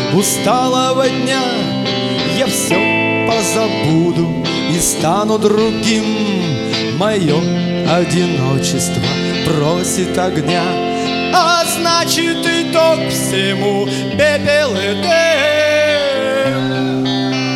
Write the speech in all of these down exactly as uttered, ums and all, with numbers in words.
усталого дня я все позабуду и стану другим. Мое одиночество просит огня, а значит итог всему пепел и дым.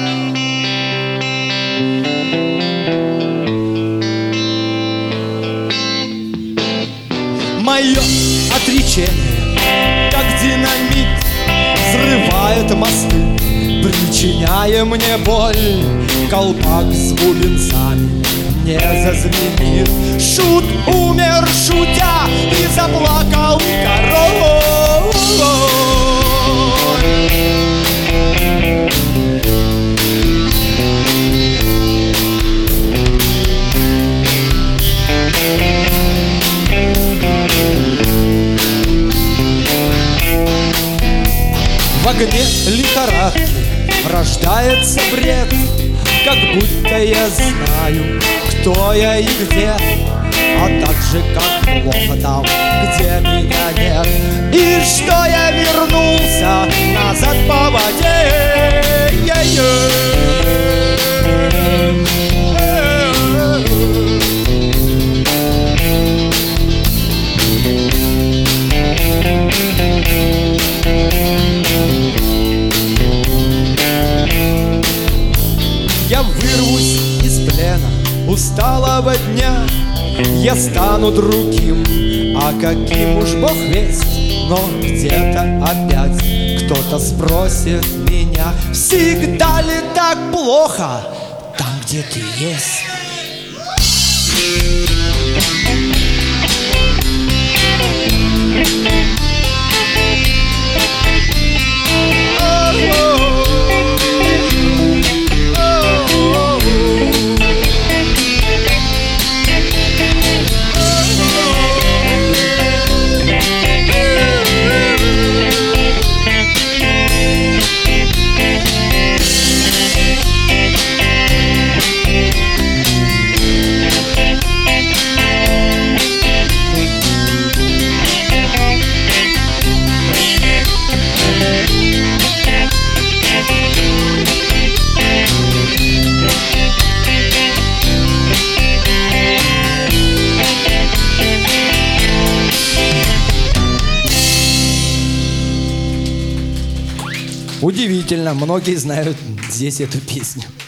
Мое отречение, как динамит, взрывает мосты, причиняя мне боль. Колпак с бубенцами не зазвенит. Шут умер, шутя, и заплакал король. В огне лихорадки рождается бред, как будто я знаю, кто я и где, а так же, как плохо там, где меня нет, и что я вернулся назад по воде. Я вырвусь из плена усталого дня, я стану другим, а каким уж бог весть. Но где-то опять кто-то спросит меня: всегда ли так плохо там, где ты есть? Удивительно, многие знают здесь эту песню.